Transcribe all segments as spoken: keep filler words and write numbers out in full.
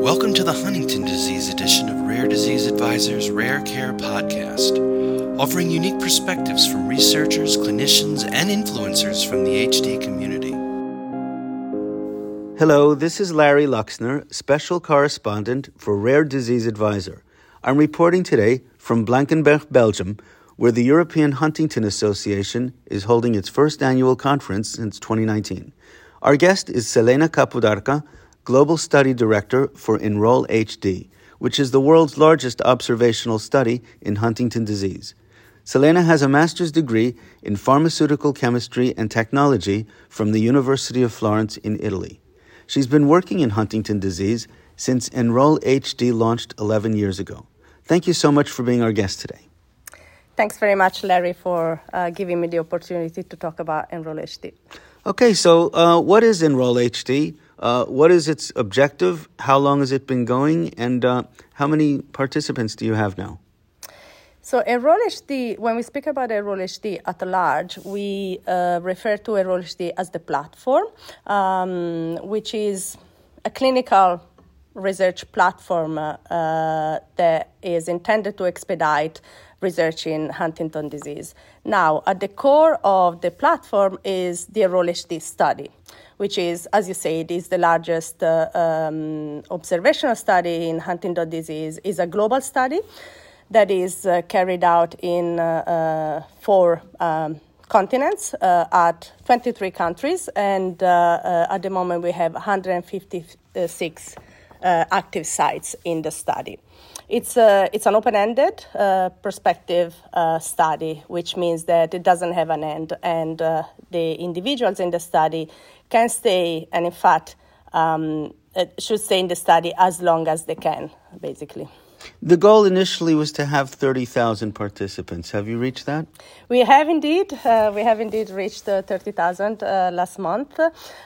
Welcome to the Huntington Disease edition of Rare Disease Advisors Rare Care Podcast, offering unique perspectives from researchers, clinicians, and influencers from the H D community. Hello, this is Larry Luxner, Special Correspondent for Rare Disease Advisor. I'm reporting today from Blankenberg, Belgium, where the European Huntington Association is holding its first annual conference since twenty nineteen. Our guest is Selena Kapudarka, Global Study Director for Enroll H D, which is the world's largest observational study in Huntington disease. Selena has a master's degree in pharmaceutical chemistry and technology from the University of Florence in Italy. She's been working in Huntington disease since Enroll H D launched eleven years ago. Thank you so much for being our guest today. Thanks very much, Larry, for uh, giving me the opportunity to talk about Enroll H D. Okay, so uh, what is Enroll H D? Uh, what is its objective? How long has it been going? And uh, how many participants do you have now? So Enroll H D, when we speak about Enroll H D at large, we uh, refer to Enroll H D as the platform, um, which is a clinical research platform uh, uh, that is intended to expedite research in Huntington disease. Now, at the core of the platform is the Enroll H D study, which is, as you said, is the largest uh, um, observational study in Huntington disease. Is a global study that is uh, carried out in uh, uh, four um, continents uh, at twenty-three countries, and uh, uh, at the moment we have one hundred fifty-six uh, active sites in the study. It's a, it's an open-ended uh, perspective uh, study, which means that it doesn't have an end, and uh, the individuals in the study can stay, and in fact, um, should stay in the study as long as they can, basically. The goal initially was to have thirty thousand participants. Have you reached that? We have indeed. Uh, we have indeed reached uh, thirty thousand uh, last month.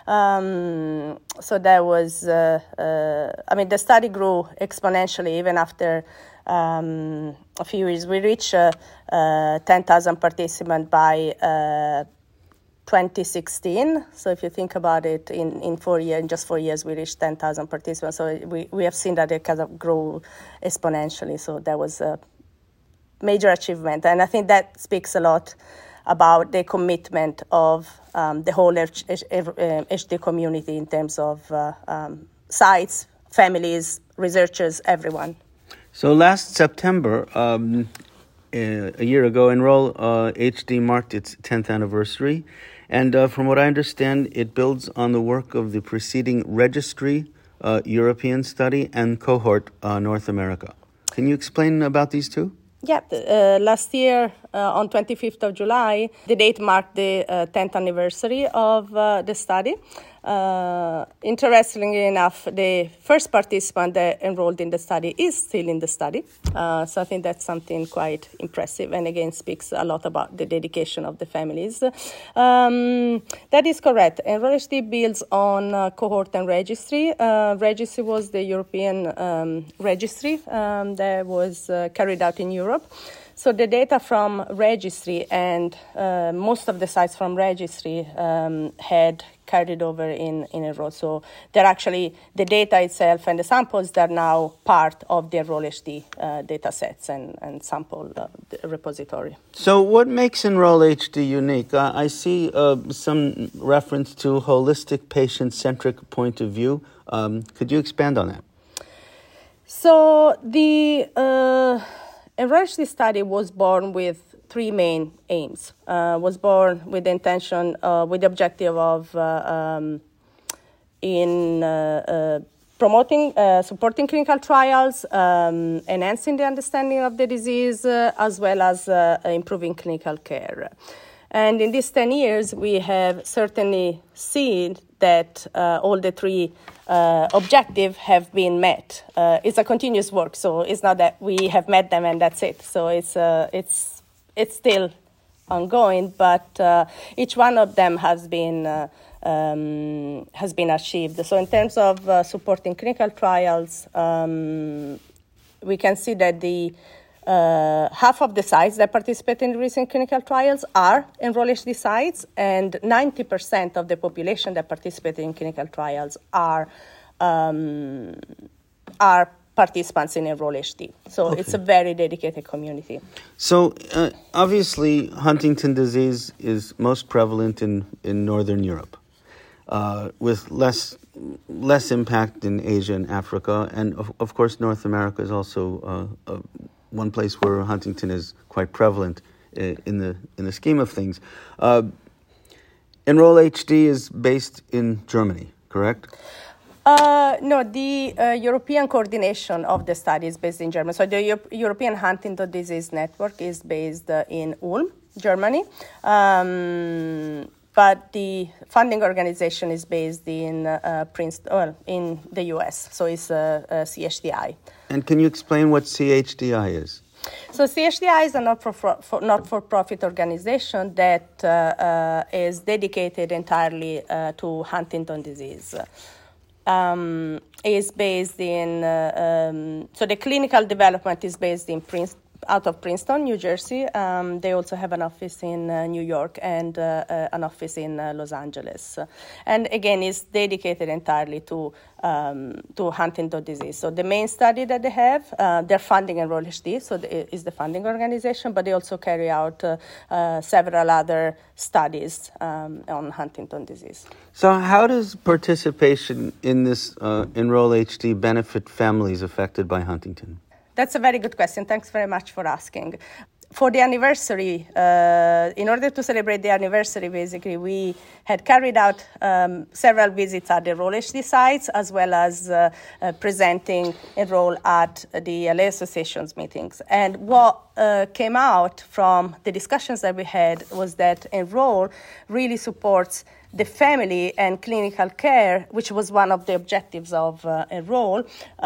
Um, so that was, uh, uh, I mean, the study grew exponentially even after um, a few years. We reached uh, uh, ten thousand participants by uh, twenty sixteen. So if you think about it, in, in four years, in just four years, we reached ten thousand participants. So we, we have seen that it kind of grew exponentially. So that was a major achievement. And I think that speaks a lot about the commitment of um, the whole H D community in terms of uh, um, sites, families, researchers, everyone. So last September, um, a year ago, Enroll uh, H D marked its tenth anniversary. And uh, from what I understand, it builds on the work of the preceding Registry uh, European study and Cohort uh, North America. Can you explain about these two? Yeah, uh, last year uh, on twenty-fifth of July, the date marked the uh, tenth anniversary of uh, the study. Uh, interestingly enough, the first participant that enrolled in the study is still in the study. Uh, so I think that's something quite impressive, and again speaks a lot about the dedication of the families. Um, that is correct. Enroll H D builds on uh, Cohort and Registry. Uh, Registry was the European um, registry um, that was uh, carried out in Europe. So the data from Registry and uh, most of the sites from Registry um, had carried over in, in Enroll. So they're actually, the data itself and the samples, they're now part of the Enroll H D uh, data sets and, and sample uh, repository. So what makes Enroll H D unique? Uh, I see uh, some reference to holistic patient-centric point of view. Um, could you expand on that? So the uh, Enroll H D study was born with three main aims. Uh, was born with the intention, uh, with the objective of uh, um, in uh, uh, promoting, uh, supporting clinical trials, um, enhancing the understanding of the disease, uh, as well as uh, improving clinical care. And in these ten years, we have certainly seen that uh, all the three uh, objectives have been met. Uh, it's a continuous work, so it's not that we have met them and that's it. So it's uh, it's it's still ongoing, but uh, each one of them has been uh, um, has been achieved. So in terms of uh, supporting clinical trials, um, we can see that the Uh, half of the sites that participate in recent clinical trials are Enroll H D sites, and ninety percent of the population that participate in clinical trials are um, are participants in Enroll H D. So Okay. it's a very dedicated community. So uh, obviously, Huntington disease is most prevalent in, in Northern Europe, uh, with less less impact in Asia and Africa, and of, of course North America is also uh, uh, one place where Huntington is quite prevalent uh, in the in the scheme of things. Uh, Enroll H D is based in Germany, correct? Uh, no, the uh, European coordination of the study is based in Germany. So the Euro- European Huntington Disease Network is based uh, in Ulm, Germany. Um, but the funding organization is based in uh, Princeton, well, in the U S. So it's uh, uh, C H D I. And can you explain what C H D I is? So C H D I is a not-for- not-for-profit organization that uh, uh, is dedicated entirely uh, to Huntington disease. Um, is based in, uh, um, so the clinical development is based in Princeton, out of Princeton, New Jersey. Um, they also have an office in uh, New York and uh, uh, an office in uh, Los Angeles. And again, it's dedicated entirely to um, to Huntington disease. So the main study that they have, uh, they're funding Enroll H D, so the, is the funding organization, but they also carry out uh, uh, several other studies um, on Huntington disease. So how does participation in this uh, Enroll H D benefit families affected by Huntington? That's a very good question. Thanks very much for asking. For the anniversary, uh, in order to celebrate the anniversary, basically, we had carried out um, several visits at the Enroll H D sites, as well as uh, uh, presenting Enroll at the L A Association's meetings. And what uh, came out from the discussions that we had was that Enroll really supports the family and clinical care, which was one of the objectives of uh, Enroll,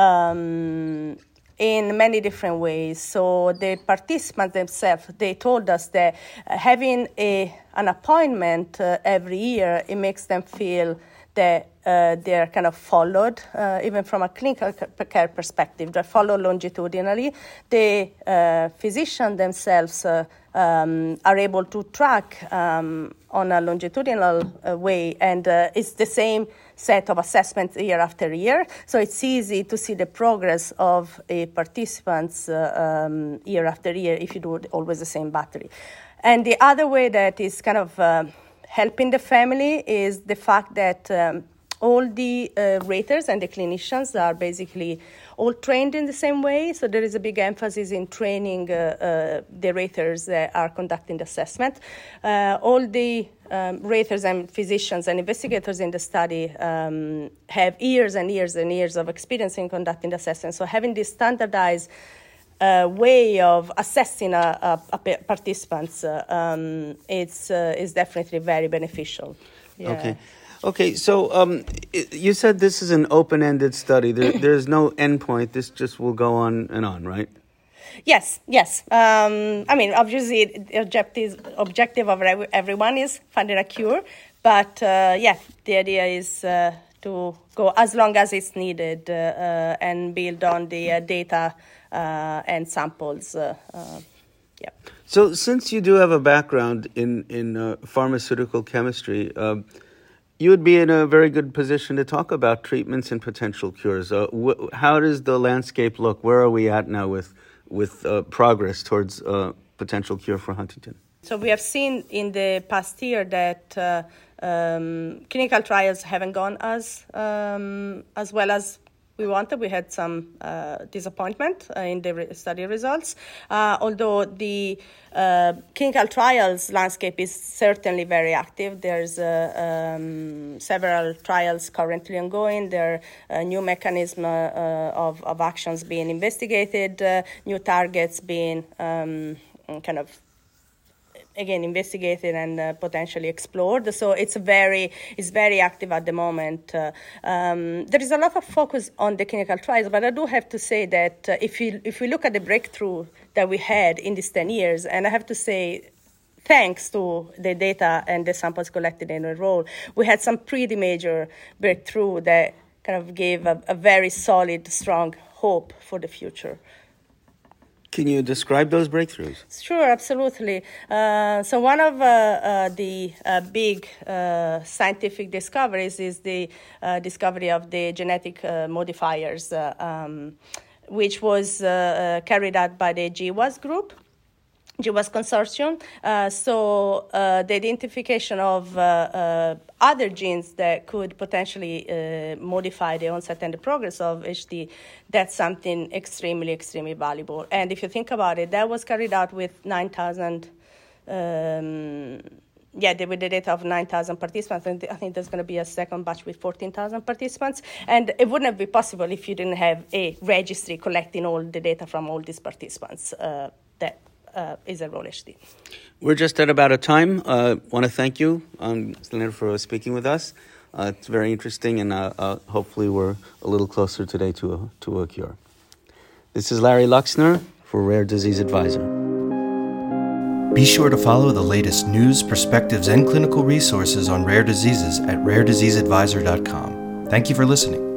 um, in many different ways. So the participants themselves, they told us that uh, having a an appointment uh, every year, it makes them feel that uh, they're kind of followed, uh, even from a clinical care perspective. They're followed longitudinally. The uh, physicians themselves uh, um, are able to track um, on a longitudinal uh, way, and uh, it's the same set of assessments year after year. So it's easy to see the progress of a participants uh, um, year after year if you do always the same battery. And the other way that is kind of uh, helping the family is the fact that um, all the uh, raters and the clinicians are basically all trained in the same way. So there is a big emphasis in training uh, uh, the raters that are conducting the assessment. Uh, all the um, raters and physicians and investigators in the study um, have years and years and years of experience in conducting the assessment. So having this standardized uh, way of assessing a, a, a participants, uh, um, it's uh, is definitely very beneficial. Yeah. Okay. Okay, so um, it, you said this is an open-ended study. There, there's no endpoint. This just will go on and on, right? Yes, yes. Um, I mean, obviously, the objective, objective of every, everyone is finding a cure. But, uh, yeah, the idea is uh, to go as long as it's needed uh, uh, and build on the uh, data uh, and samples. Uh, uh, yeah. So since you do have a background in, in uh, pharmaceutical chemistry, uh, you would be in a very good position to talk about treatments and potential cures. Uh, wh- how does the landscape look? Where are we at now with with uh, progress towards uh, potential cure for Huntington? So we have seen in the past year that uh, um, clinical trials haven't gone as um, as well as we wanted. We had some uh, disappointment uh, in the re- study results, uh, although the uh, clinical trials landscape is certainly very active. There's uh, um, several trials currently ongoing. There are uh, new mechanisms uh, of, of actions being investigated, uh, new targets being um, kind of again investigated and uh, potentially explored. So it's very it's very active at the moment. Uh, um, there is a lot of focus on the clinical trials, but I do have to say that uh, if you if we look at the breakthrough that we had in these ten years, and I have to say, thanks to the data and the samples collected in Enroll, we had some pretty major breakthrough that kind of gave a, a very solid, strong hope for the future. Can you describe those breakthroughs? Sure, absolutely. Uh, so one of uh, uh, the uh, big uh, scientific discoveries is the uh, discovery of the genetic uh, modifiers, uh, um, which was uh, uh, carried out by the G W A S group. G W A S consortium. Uh, so uh, the identification of uh, uh, other genes that could potentially uh, modify the onset and the progress of H D, that's something extremely, extremely valuable. And if you think about it, that was carried out with nine thousand, um, yeah, with the data of nine thousand participants. And I think there's going to be a second batch with fourteen thousand participants. And it wouldn't be possible if you didn't have a registry collecting all the data from all these participants uh, that Uh, is Enroll H D. We're just at about a time. I uh, want to thank you, um, Selena, for speaking with us. Uh, it's very interesting, and uh, uh, hopefully we're a little closer today to a, to a cure. This is Larry Luxner for Rare Disease Advisor. Be sure to follow the latest news, perspectives, and clinical resources on rare diseases at rare disease advisor dot com. Thank you for listening.